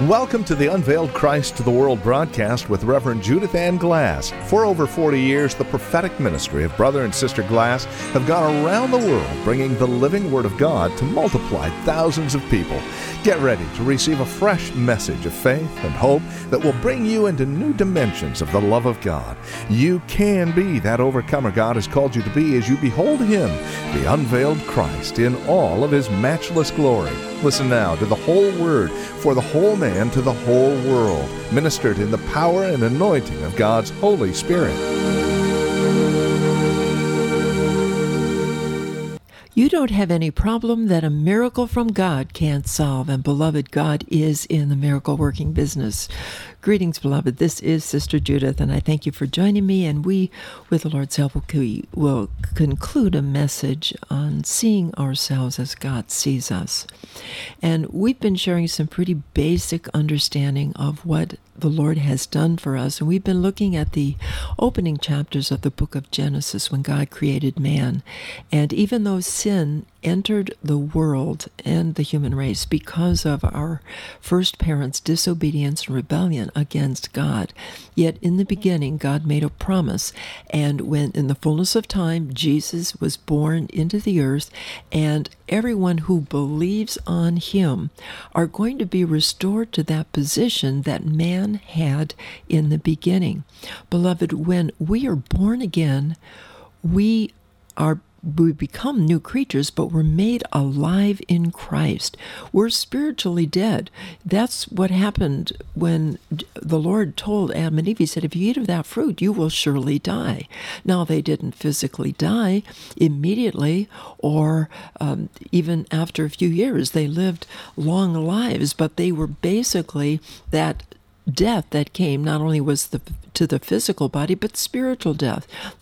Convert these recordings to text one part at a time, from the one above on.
Welcome to the Unveiled Christ to the World broadcast with Reverend Judith Ann Glass. For over 40 years, the prophetic ministry of Brother and Sister Glass have gone around the world bringing the living Word of God to multiply thousands of people. Get ready to receive a fresh message of faith and hope that will bring you into new dimensions of the love of God. You can be that overcomer God has called you to be as you behold Him, the unveiled Christ, in all of His matchless glory. Listen now to the whole Word for the whole man to the whole world, ministered in the power and anointing of God's Holy Spirit. You don't have any problem that a miracle from God can't solve, and beloved, God is in the miracle-working business. Greetings, beloved. This is Sister Judith, and I thank you for joining me, and we, with the Lord's help, will conclude a message on seeing ourselves as God sees us. And we've been sharing some pretty basic understanding of what the Lord has done for us, and we've been looking at the opening chapters of the book of Genesis when God created man. And even though sin entered the world and the human race because of our first parents' disobedience and rebellion against God, yet in the beginning God made a promise, and when in the fullness of time Jesus was born into the earth, and everyone who believes on Him are going to be restored to that position that man had in the beginning. Beloved, when we are born again, we become new creatures, but we're made alive in Christ. We're spiritually dead. That's what happened when the Lord told Adam and Eve. He said, if you eat of that fruit, you will surely die. Now, they didn't physically die immediately, or even after a few years. They lived long lives, but they were basically that death that came not only was to the physical body, but spiritual death,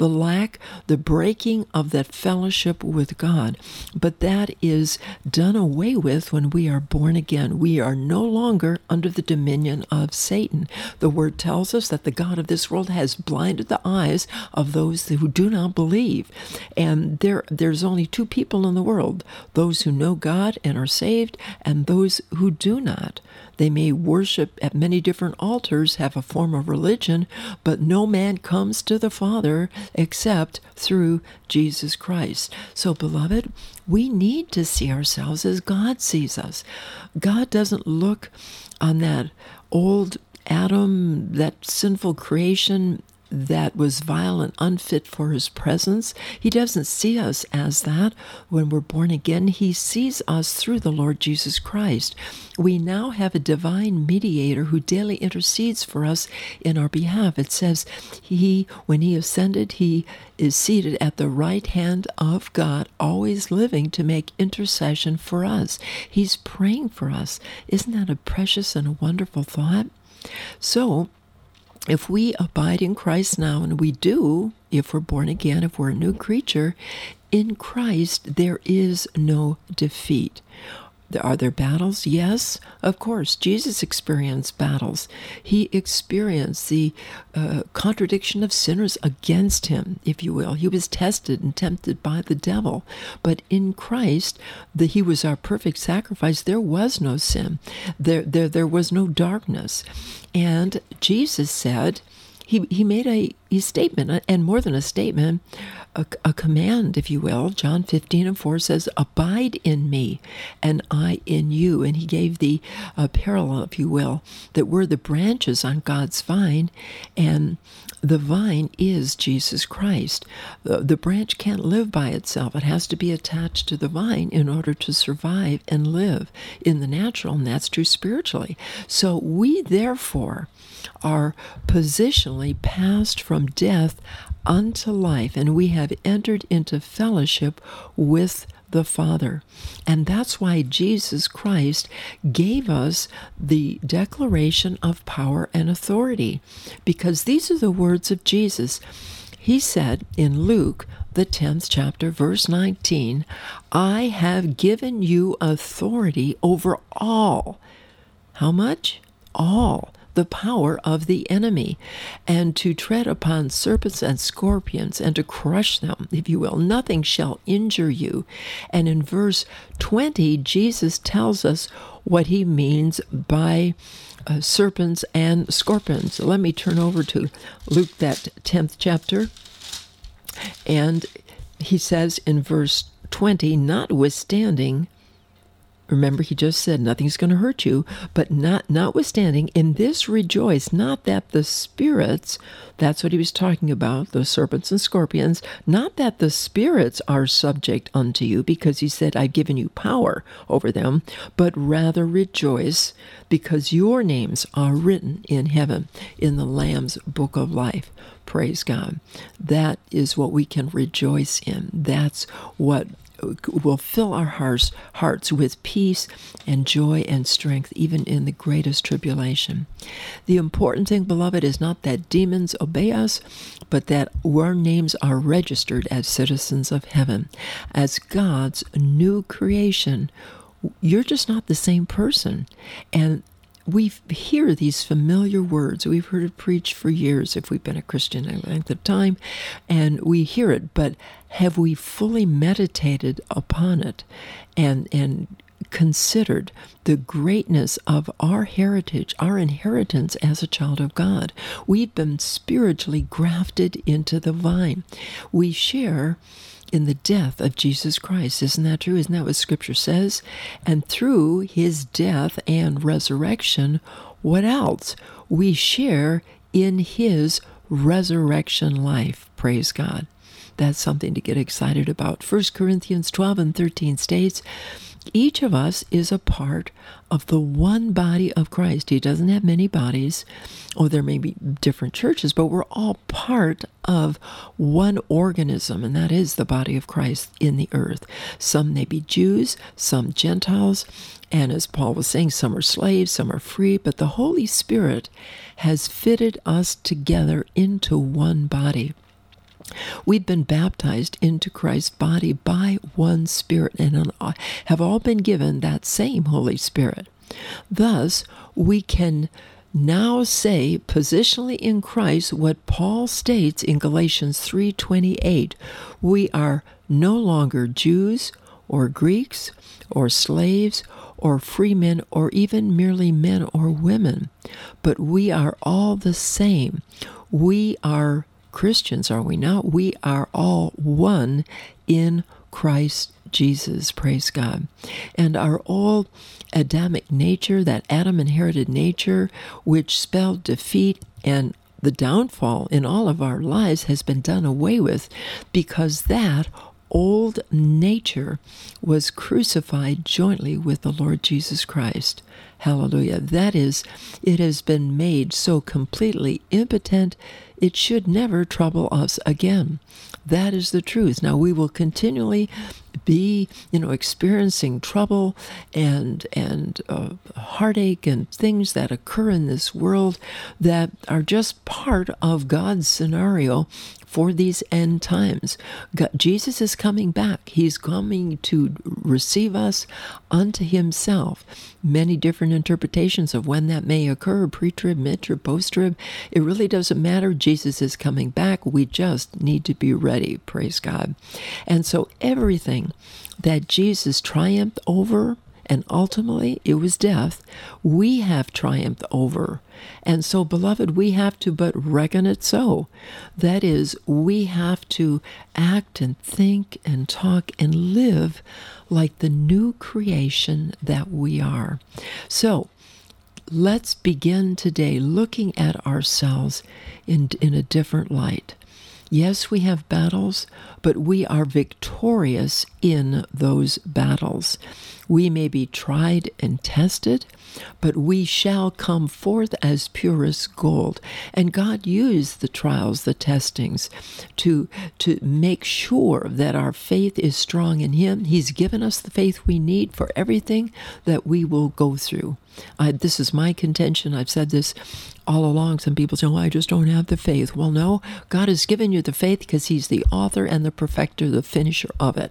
the breaking of that fellowship with God. But that is done away with when we are born again. We are no longer under the dominion of Satan. The Word tells us that the God of this world has blinded the eyes of those who do not believe. And there's only two people in the world, those who know God and are saved, and those who do not. They may worship at many different altars, have a form of religion, but no man comes to the Father except through Jesus Christ. So, beloved, we need to see ourselves as God sees us. God doesn't look on that old Adam, that sinful creation that was vile and unfit for His presence. He doesn't see us as that. When we're born again, He sees us through the Lord Jesus Christ. We now have a divine mediator who daily intercedes for us in our behalf. It says when He ascended, He is seated at the right hand of God, always living to make intercession for us. He's praying for us. Isn't that a precious and a wonderful thought? So, if we abide in Christ now, and we do, if we're born again, if we're a new creature, in Christ there is no defeat. Are there battles? Yes, of course. Jesus experienced battles. He experienced the contradiction of sinners against Him, if you will. He was tested and tempted by the devil. But in Christ, He was our perfect sacrifice. There was no sin. There was no darkness. And Jesus said, He made a statement, and more than a statement, a command, if you will. John 15:4 says, abide in me, and I in you. And He gave the parallel, if you will, that we're the branches on God's vine, and the vine is Jesus Christ. The branch can't live by itself. It has to be attached to the vine in order to survive and live in the natural, and that's true spiritually. So we, therefore, are positionally passed from death unto life, and we have entered into fellowship with the Father. And that's why Jesus Christ gave us the declaration of power and authority, because these are the words of Jesus. He said in Luke, the 10th chapter, verse 19, I have given you authority over all. How much? All the power of the enemy, and to tread upon serpents and scorpions, and to crush them, if you will. Nothing shall injure you. And in verse 20, Jesus tells us what he means by serpents and scorpions. Let me turn over to Luke, that 10th chapter. And he says in verse 20, notwithstanding, remember, he just said nothing's going to hurt you, but notwithstanding, in this rejoice, not that the spirits, that's what he was talking about, the serpents and scorpions, not that the spirits are subject unto you, because he said, I've given you power over them, but rather rejoice, because your names are written in heaven, in the Lamb's book of life. Praise God. That is what we can rejoice in. That's what will fill our hearts with peace and joy and strength, even in the greatest tribulation. The important thing, beloved, is not that demons obey us, but that our names are registered as citizens of heaven, as God's new creation. You're just not the same person. And we hear these familiar words. We've heard it preached for years if we've been a Christian a length of time, and we hear it, but have we fully meditated upon it and considered the greatness of our heritage, our inheritance as a child of God? We've been spiritually grafted into the vine. We share in the death of Jesus Christ. Isn't that true? Isn't that what Scripture says? And through his death and resurrection, what else? We share in his resurrection life. Praise God. That's something to get excited about. 1 Corinthians 12 and 13 states, each of us is a part of the one body of Christ. He doesn't have many bodies, or there may be different churches, but we're all part of one organism, and that is the body of Christ in the earth. Some may be Jews, some Gentiles, and as Paul was saying, some are slaves, some are free, but the Holy Spirit has fitted us together into one body. We've been baptized into Christ's body by one Spirit and have all been given that same Holy Spirit. Thus, we can now say positionally in Christ what Paul states in Galatians 3:28. We are no longer Jews or Greeks or slaves or free men or even merely men or women, but we are all the same. We are Christians, are we not? We are all one in Christ Jesus, praise God. And our old Adamic nature, that Adam inherited nature, which spelled defeat and the downfall in all of our lives, has been done away with, because that old nature was crucified jointly with the Lord Jesus Christ. Hallelujah. That is, it has been made so completely impotent, it should never trouble us again. That is the truth. Now, we will continually be, experiencing trouble and heartache and things that occur in this world that are just part of God's scenario for these end times. Jesus is coming back. He's coming to receive us unto himself. Many different interpretations of when that may occur, pre-trib, mid-trib, post-trib. It really doesn't matter. Jesus is coming back. We just need to be ready. Praise God. And so everything that Jesus triumphed over, and ultimately it was death, we have triumphed over. And so, beloved, we have to but reckon it so. That is, we have to act and think and talk and live like the new creation that we are. So, let's begin today looking at ourselves in a different light. Yes, we have battles, but we are victorious in those battles. We may be tried and tested, but we shall come forth as purest gold. And God used the trials, the testings, to make sure that our faith is strong in him. He's given us the faith we need for everything that we will go through. This is my contention. I've said this all along. Some people say, I just don't have the faith. Well, no, God has given you the faith because he's the author and the perfecter, the finisher of it.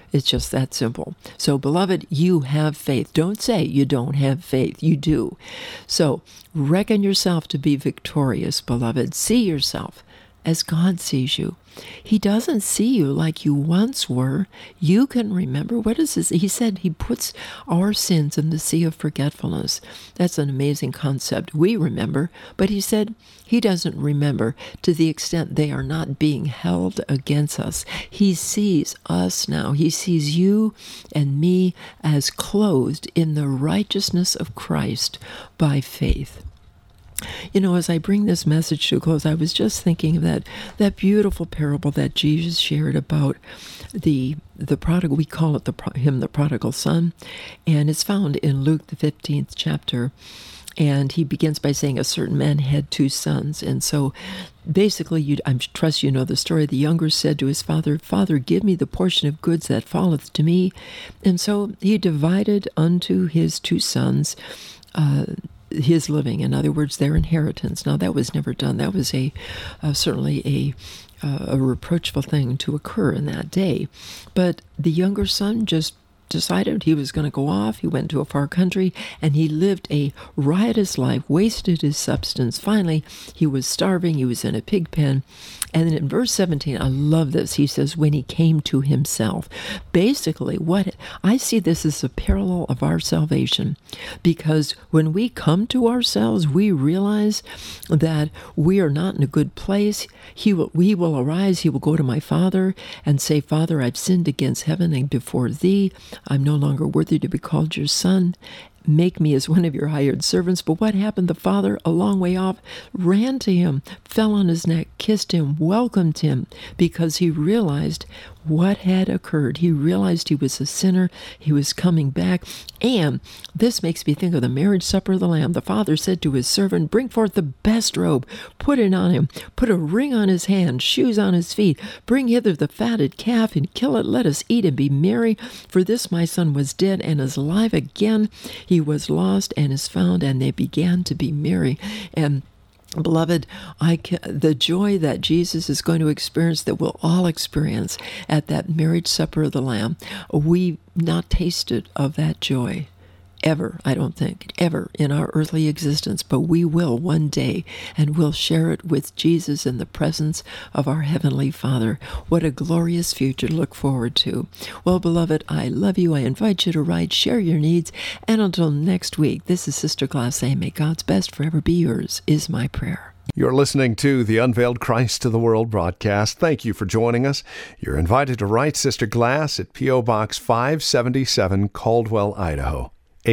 It's just that simple. So, beloved, you have faith. Don't say you don't have faith. You do. So, reckon yourself to be victorious, beloved. See yourself as God sees you. He doesn't see you like you once were. You can remember. What is this? He said he puts our sins in the sea of forgetfulness. That's an amazing concept. We remember, but he said he doesn't remember to the extent they are not being held against us. He sees us now. He sees you and me as clothed in the righteousness of Christ by faith. You know, as I bring this message to a close, I was just thinking of that beautiful parable that Jesus shared about the prodigal. We call it him the prodigal son, and it's found in Luke the 15th chapter. And he begins by saying a certain man had 2 sons. And so basically, I trust you know the story. The younger said to his father, "Father, give me the portion of goods that falleth to me." And so he divided unto his 2 sons his living, in other words, their inheritance. Now, that was never done. That was certainly a reproachful thing to occur in that day. But the younger son just decided he was going to go off. He went to a far country, and he lived a riotous life, wasted his substance. Finally, he was starving. He was in a pig pen. And then in verse 17, I love this. He says, when he came to himself. Basically, what I see this as a parallel of our salvation, because when we come to ourselves, we realize that we are not in a good place. We will arise. He will go to my Father and say, "Father, I've sinned against heaven and before thee. I'm no longer worthy to be called your son. Make me as one of your hired servants." But what happened? The father, a long way off, ran to him, fell on his neck, kissed him, welcomed him, because he realized what had occurred. He realized he was a sinner. He was coming back. And this makes me think of the marriage supper of the Lamb. The father said to his servant, "Bring forth the best robe, put it on him, put a ring on his hand, shoes on his feet. Bring hither the fatted calf and kill it. Let us eat and be merry. For this my son was dead and is alive again. He was lost and is found." And they began to be merry. And beloved, the joy that Jesus is going to experience, that we'll all experience at that marriage supper of the Lamb, we've not tasted of that joy ever, I don't think, ever in our earthly existence, but we will one day, and we'll share it with Jesus in the presence of our Heavenly Father. What a glorious future to look forward to. Well, beloved, I love you. I invite you to write, share your needs, and until next week, this is Sister Glass saying, may God's best forever be yours, is my prayer. You're listening to the Unveiled Christ to the World broadcast. Thank you for joining us. You're invited to write Sister Glass at P.O. Box 577, Caldwell, Idaho.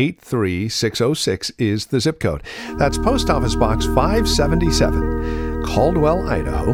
83606 is the zip code. That's Post Office Box 577, Caldwell, Idaho.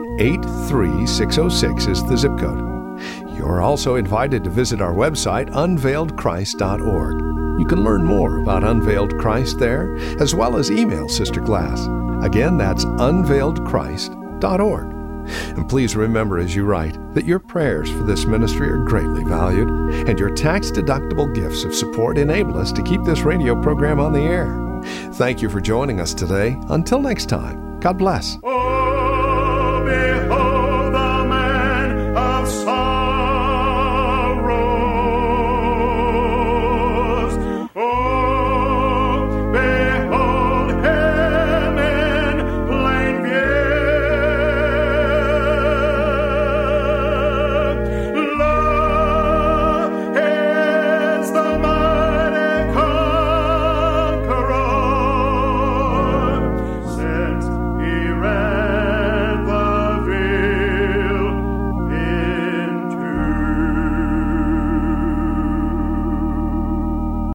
83606 is the zip code. You're also invited to visit our website, unveiledchrist.org. You can learn more about Unveiled Christ there, as well as email Sister Glass. Again, that's unveiledchrist.org. And please remember as you write that your prayers for this ministry are greatly valued, and your tax-deductible gifts of support enable us to keep this radio program on the air. Thank you for joining us today. Until next time, God bless.